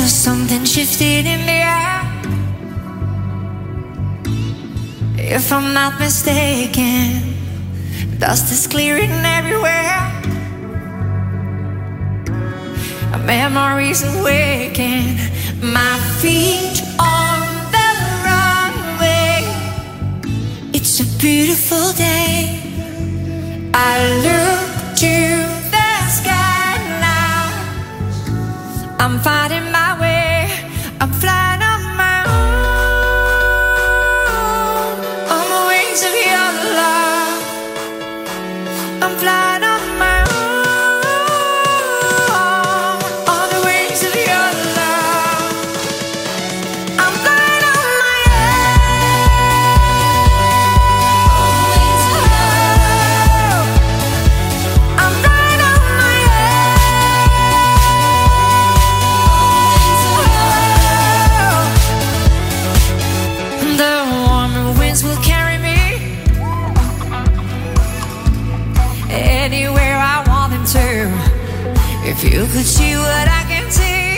something shifted in the air. If I'm not mistaken, dust is clearing everywhere. Memories awaken, my feet on the runway. It's a beautiful day. I look to the sky now. I'm finding my way. I'm flying on my own, on the wings of your love. I'm flying on my own. If you could see what I can see,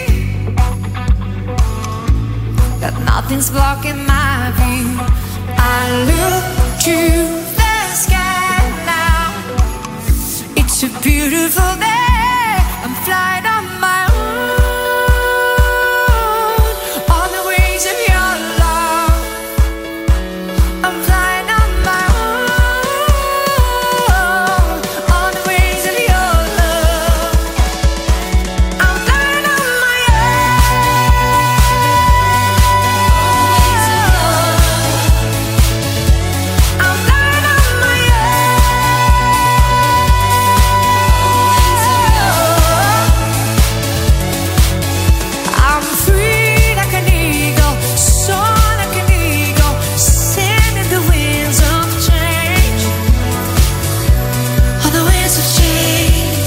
that nothing's blocking my view. I look to the sky now. It's a beautiful day. I'm flying on my own, on the wings of your love. I'm flying on my own, on the wings of your love. I'm flying on my own. I'm flying on my own. I'm free like an eagle, soar like an eagle, sailing the winds of change, on the winds of change,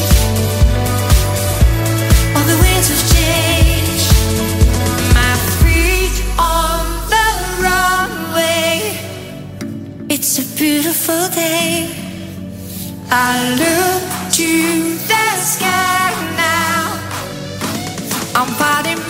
on the winds of change. My feet on the runway. It's a beautiful day. I look to the sky now. I'm fighting